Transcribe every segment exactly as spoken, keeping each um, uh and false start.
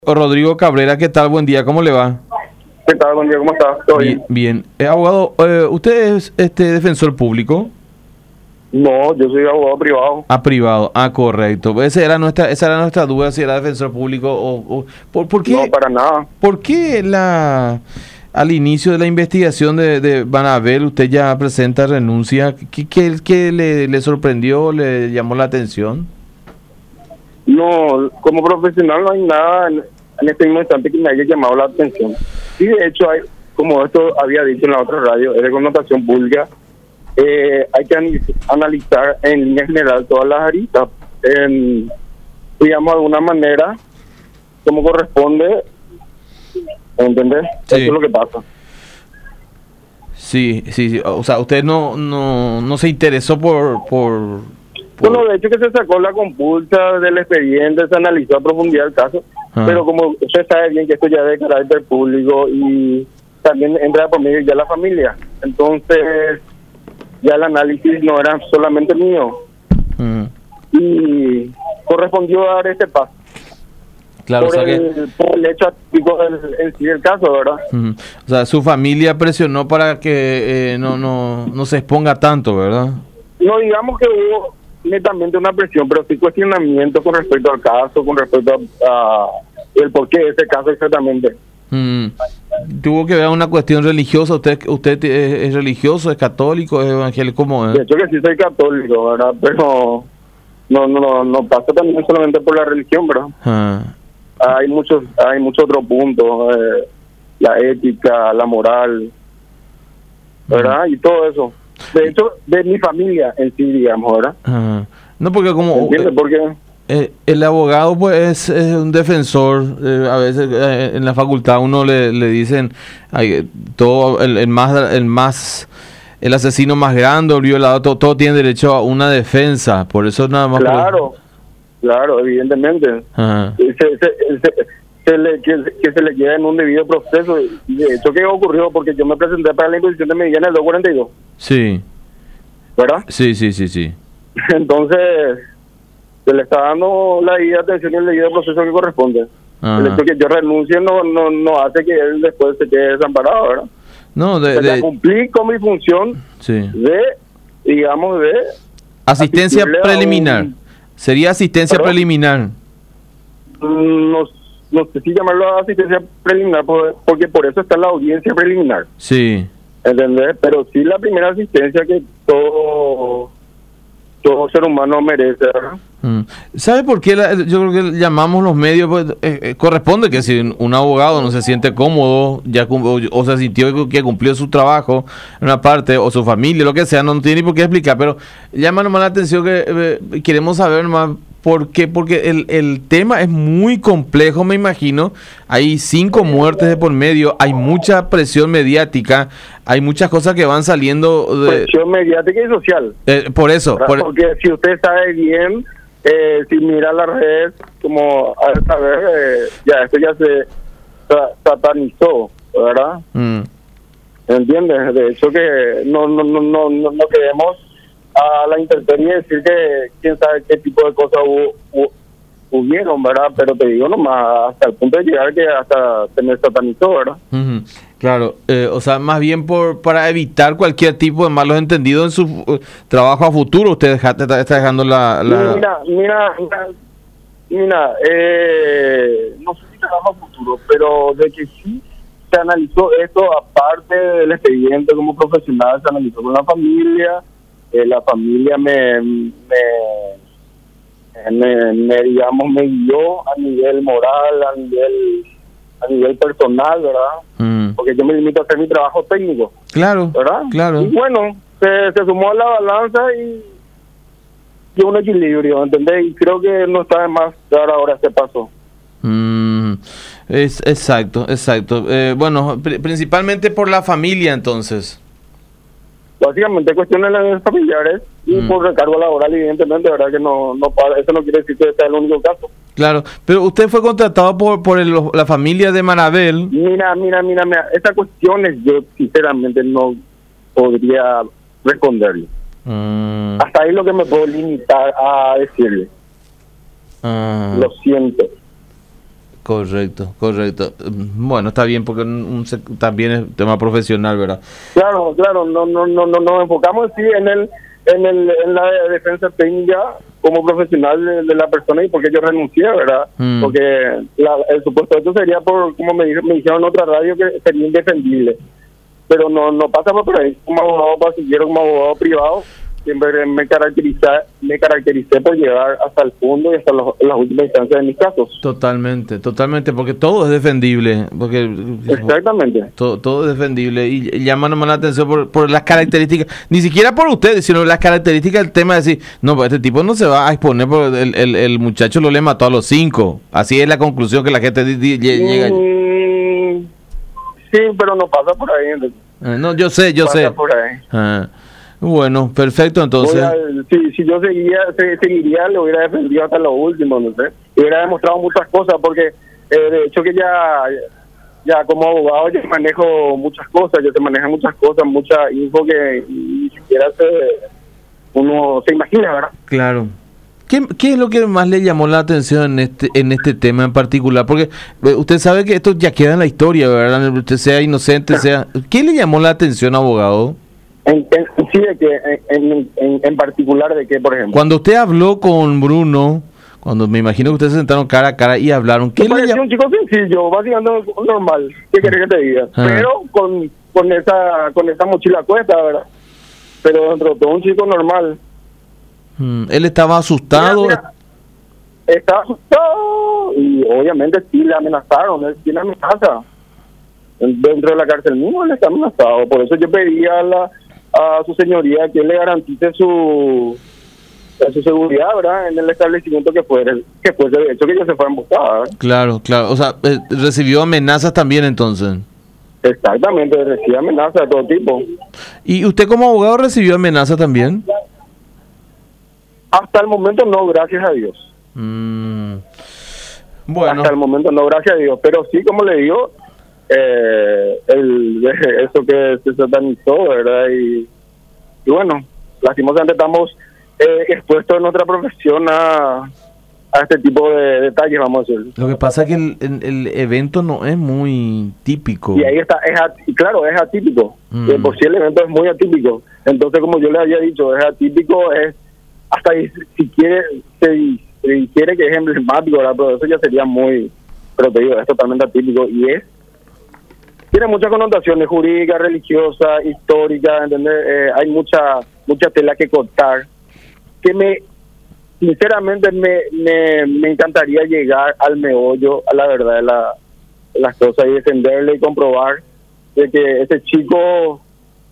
Rodrigo Cabrera, ¿qué tal? Buen día, ¿cómo le va? ¿Qué tal? Buen día, ¿cómo estás? ¿Todo bien? Bien, bien. Eh, abogado, eh, ¿usted es este defensor público? No, yo soy abogado privado. Ah, privado. Ah, correcto. Esa era nuestra, esa era nuestra duda, si era defensor público o... o ¿por, por qué, No, para nada. ¿Por qué la, al inicio de la investigación de, de Banabel usted ya presenta renuncia? ¿Qué, qué, qué le, le sorprendió, le llamó la atención? No, como profesional no hay nada en, en este mismo instante que me haya llamado la atención. Y de hecho, hay, como esto había dicho en la otra radio, es de connotación pública, eh, hay que analizar en línea general todas las aristas, en, digamos, de alguna manera, como corresponde, ¿entendés? Sí. Eso es lo que pasa. Sí, sí, sí. O sea, usted no, no, no se interesó por... por... Bueno, de hecho que se sacó la compulsa del expediente, se analizó a profundidad el caso, Ah. pero como usted sabe bien que esto ya es de carácter público y también entra por medio ya la familia, entonces ya el análisis no era solamente mío Mm. y correspondió dar este paso. Claro, por, o sea el, que... por el hecho atípico del en sí del caso, ¿verdad? Mm. O sea, su familia presionó para que eh, no, no, no se exponga tanto, ¿verdad? No digamos que hubo netamente una presión, pero sí cuestionamiento con respecto al caso, con respecto a, a el porqué de ese caso exactamente. Mm. Tuvo que ver una cuestión religiosa. ¿Usted usted es, es religioso, es católico, es evangélico? ¿Cómo es? De hecho que sí soy católico, ¿verdad? Pero no no no, no pasa también solamente por la religión, ¿verdad? Ah. Hay muchos hay muchos otros puntos, eh, la ética, la moral, ¿verdad? Y todo eso. De hecho, de mi familia en sí, digamos, ¿verdad? Ah. No, porque como... ¿Entiendes? Porque Eh, el abogado pues es, es un defensor. Eh, a veces eh, en la facultad uno le, le dicen ay, todo el, el más el más el asesino más grande o el violador, todo, todo tiene derecho a una defensa, por eso nada más. claro, claro, evidentemente. Ajá. Se, se, se, se le, que, que se le lleve en un debido proceso. Y de hecho, ¿qué ocurrió? Porque yo me presenté para la imposición de medida en el doscientos cuarenta y dos, Sí, ¿verdad? sí, sí, sí, sí. Entonces, se le está dando la debida atención y el debido proceso que corresponde. Ajá. El hecho de que yo renuncie no, no, no hace que él después se quede desamparado, ¿verdad? No, de, O sea, de cumplí con mi función sí. de, digamos, de... Asistencia asistirle a preliminar. un- Sería asistencia ¿Perdón? preliminar. no, no sé si llamarlo asistencia preliminar, por- porque por eso está la audiencia preliminar, Sí. ¿entendés? Pero sí la primera asistencia que todo todo ser humano merece, ¿verdad? Mm. ¿Sabe por qué la- yo creo que llamamos los medios? Pues, eh, eh, corresponde que si un abogado no se siente cómodo ya cum- o, o se sintió que cumplió su trabajo en una parte o su familia, lo que sea, no, no tiene ni por qué explicar, pero llama nomás la atención que eh, queremos saber más por qué, porque el, el tema es muy complejo, me imagino. Hay cinco muertes de por medio, hay mucha presión mediática, hay muchas cosas que van saliendo de, Presión mediática y social, eh, por eso, ¿verdad? por- Porque si usted sabe bien, eh, si mira las redes, como a saber, eh, ya esto ya se sa- satanizó, ¿verdad? mm. ¿Entiendes? De hecho que no no no no no, no queremos a la intemperie decir que quién sabe qué tipo de cosas hubo, hubo- hubieron, ¿verdad? Pero te digo nomás, hasta el punto de llegar que hasta se me satanizó, ¿verdad? Ujú. Claro, eh, o sea, más bien por para evitar cualquier tipo de malos entendidos en su eh, trabajo a futuro, usted deja- está, está dejando la... la... Mira, mira, mira, mira eh, no sé si trabajo a futuro, pero de que sí se analizó esto, aparte del expediente como profesional, se analizó con la familia, eh, la familia me, me, me, me, digamos, me guió a nivel moral, a nivel, a nivel personal, ¿verdad? Mm. Porque yo me limito a hacer mi trabajo técnico, Claro, ¿verdad? claro. Y bueno, se, se sumó a la balanza y, y un equilibrio, ¿entendés? Y creo que no está de más dar ahora este paso. Mm. Es, exacto, exacto. Eh, bueno, pri- principalmente por la familia entonces. Básicamente cuestiones familiares y Mm. por recargo laboral, evidentemente, ¿verdad? Que no, no para, eso no quiere decir que sea el único caso. Claro, pero usted fue contratado por, por el- la familia de Marabel. Mira, mira, mira, mira, estas cuestiones yo sinceramente no podría responderle. Mm. Hasta ahí lo que me puedo limitar a decirle. Ah. Lo siento. Correcto, correcto. Bueno, está bien porque un, un, también es tema profesional, ¿verdad? Claro, claro, no no no no nos enfocamos sí en el en el en la defensa técnica como profesional de, de la persona y porque yo renuncié, ¿verdad? Mm. Porque la, el supuesto esto sería por, como me, me dijeron en otra radio, que sería indefendible. Pero no no pasa por ahí. Como abogado pasillero, como abogado privado, siempre me caracteriza, me caractericé por llegar hasta el fondo y hasta los, las últimas instancias de mis casos. Totalmente, totalmente, porque todo es defendible. Porque exactamente. Todo, todo es defendible y, y llama nomás la atención por, por las características, ni siquiera por ustedes, sino las características del tema de decir, no, pues este tipo no se va a exponer porque el, el, el muchacho lo le mató a los cinco. Así es la conclusión que la gente di, di, llega. Mm, sí, pero no pasa por ahí. Entonces. Ah, no, yo sé, yo pasa sé. Por ahí. Ah. Bueno, perfecto, entonces. A, si, si yo seguía, se, seguiría, le hubiera defendido hasta lo último, no sé. Le hubiera demostrado muchas cosas, porque eh, de hecho que ya, ya como abogado yo manejo muchas cosas, yo te manejo muchas cosas, mucha info que ni siquiera se, uno se imagina, ¿verdad? Claro. ¿Qué, ¿Qué es lo que más le llamó la atención en este en este tema en particular? Porque usted sabe que esto ya queda en la historia, ¿verdad? Usted sea inocente, sea... ¿Qué le llamó la atención, abogado? En, en, sí, de que en, en, en particular de que, por ejemplo, cuando usted habló con Bruno, cuando me imagino que ustedes se sentaron cara a cara y hablaron, ¿qué me le pareció llam- un chico sencillo, básicamente normal, ¿qué querés que te diga? Ah. Pero con con esa con esa mochila cuesta, ¿verdad? Pero dentro de todo un chico normal. Hmm, él estaba asustado. Mira, mira, estaba asustado y obviamente sí le amenazaron, él tiene amenaza dentro de la cárcel mismo, él está amenazado, por eso yo pedí a la a su señoría que le garantice su su seguridad, ¿verdad? En el establecimiento que fuera, que fuese de hecho que ellos se fueran buscados. Claro, claro, o sea, eh, recibió amenazas también entonces. Exactamente, recibió amenazas de todo tipo. ¿Y usted como abogado recibió amenazas también? Hasta el momento no, gracias a Dios. Mm. Bueno. Hasta el momento no, gracias a Dios, pero sí, como le digo, Eh, el eso que se satanizó, ¿verdad? Y, y bueno, lastimosamente estamos eh, expuestos en nuestra profesión a, a este tipo de detalles, vamos a decir. Lo que pasa es que el, el, el evento no es muy típico. Y ahí está, es at- claro, es atípico. Mm. De por sí el evento es muy atípico. Entonces, como yo le había dicho, es atípico, es hasta si, si quiere, se, se digiere que es emblemático, ¿verdad? Pero eso ya sería muy, pero te digo, es totalmente atípico y es tiene muchas connotaciones jurídicas, religiosas, históricas, ¿entendés? Eh, hay mucha mucha tela que cortar. Que me, sinceramente, me, me, me encantaría llegar al meollo, a la verdad de, la, de las cosas y defenderle y comprobar de que ese chico,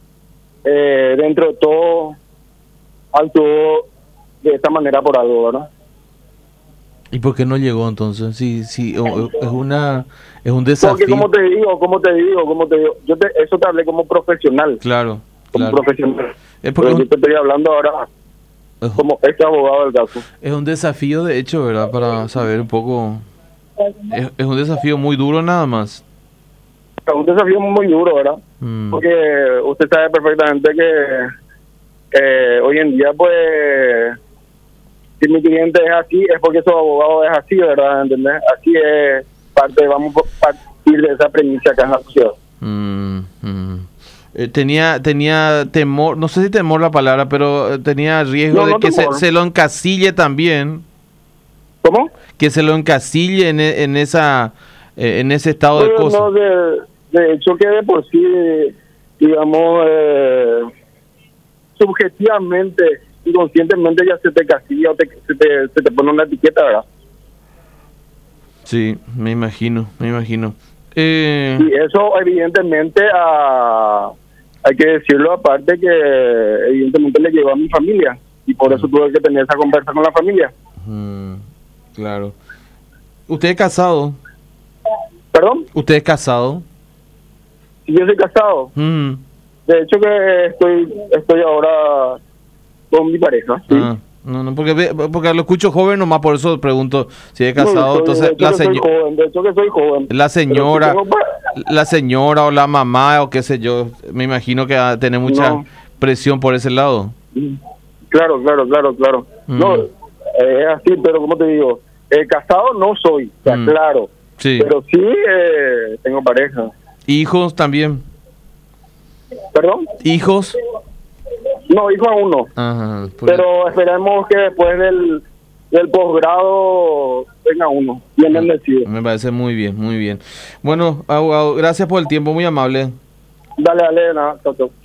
eh, dentro de todo, actuó de esta manera por algo, ¿verdad? ¿Y por qué no llegó entonces? Sí, sí, es una es un desafío. Porque como te digo, como te digo, como te digo, yo te, eso te hablé como profesional. Claro, como claro. profesional. Es Pero un, yo te estoy hablando ahora uh, como ex abogado del caso. Es un desafío, de hecho, ¿verdad? Para saber un poco. Es, es un desafío muy duro nada más. Es un desafío muy duro, ¿verdad? Mm. Porque usted sabe perfectamente que eh, hoy en día, pues, si mi cliente es así, es porque su abogado es así, ¿verdad? ¿Entendés? Así es parte, vamos a partir de esa premisa acá en la sociedad. Mm, mm. Eh, tenía tenía temor, no sé si temor la palabra, pero eh, tenía riesgo no, de no que se, se lo encasille también. ¿Cómo? Que se lo encasille en, en esa eh, en ese estado no, de cosas. No, de, de hecho que de por sí, digamos, eh, subjetivamente, inconscientemente ya se te casilla o te, se, te, se te pone una etiqueta, ¿verdad? Sí, me imagino, me imagino. Eh... Y eso evidentemente a, hay que decirlo aparte que evidentemente le llegó a mi familia y por eso tuve que tener esa conversa con la familia. Mm, claro. ¿Usted es casado? ¿Perdón? ¿Usted es casado? Sí, yo soy casado. Mm. De hecho que estoy estoy ahora con mi pareja, ¿sí? Ah. No, no, porque porque lo escucho joven nomás, por eso pregunto si es casado. No, soy, entonces la señora, de hecho que soy joven. La señora, para... la señora o la mamá o qué sé yo, me imagino que va a tener mucha no. presión por ese lado. Claro, claro, claro, claro. Mm. No, es así, pero como te digo, eh, casado no soy, o sea, mm. claro, Sí. Pero sí eh, tengo pareja. ¿Hijos también? ¿Perdón? ¿Hijos? No, hijo aún no. Ajá, pues, Pero esperemos que después del, del posgrado tenga uno. Bien bendecido. me parece muy bien, muy bien. Bueno, abogado, gracias por el tiempo, muy amable. Dale, dale, nada, chao, chao.